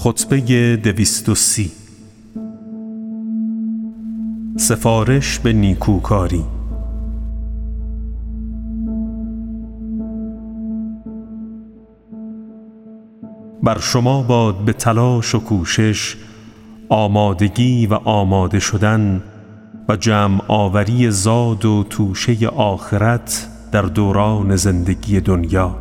خطبه 230. سفارش به نیکوکاری. بر شما باد به تلاش و کوشش، آمادگی و آماده شدن و جمع آوری زاد و توشه آخرت در دوران زندگی دنیا.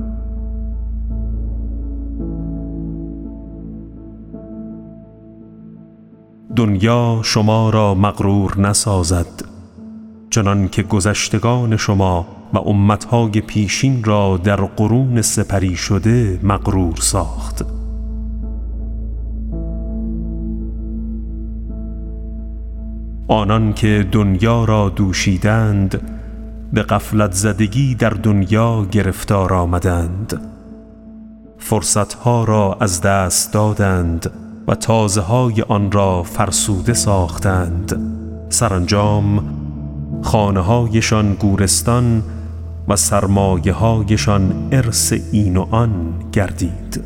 دنیا شما را مغرور نسازد، چنان که گذشتگان شما و امتهای پیشین را در قرون سپری شده مغرور ساخت. آنان که دنیا را دوشیدند به غفلت زدگی در دنیا گرفتار آمدند، فرصتها را از دست دادند و تازه‌های آن را فرسوده ساختند. سرانجام خانه‌هایشان گورستان و سرمایه‌هایشان ارث این و آن گردید.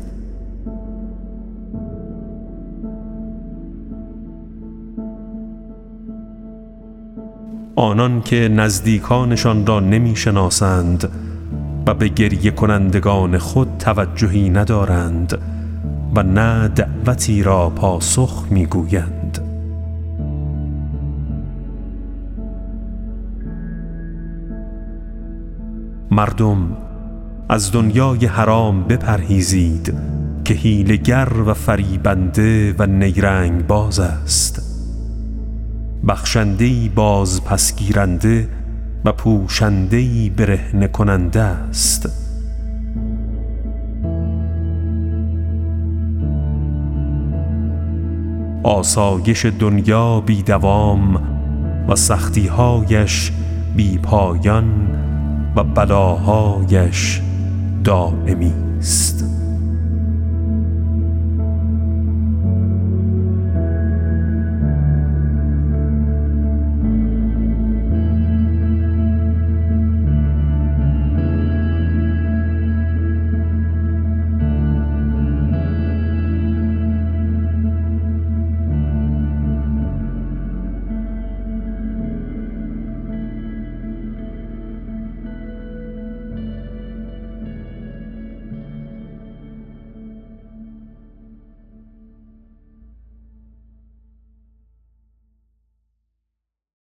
آنان که نزدیکانشان را نمی شناسند و به گریه کنندگان خود توجهی ندارند و نه دعوتی را پاسخ می گویند. مردم، از دنیای حرام بپرهیزید که حیله‌گر و فریبنده و نیرنگ باز است، بخشنده‌ای باز پسگیرنده و پوشنده‌ای برهنه کننده است. آسایش دنیا بی دوام و سختی‌هایش بی پایان و بلاهایش دائمی است.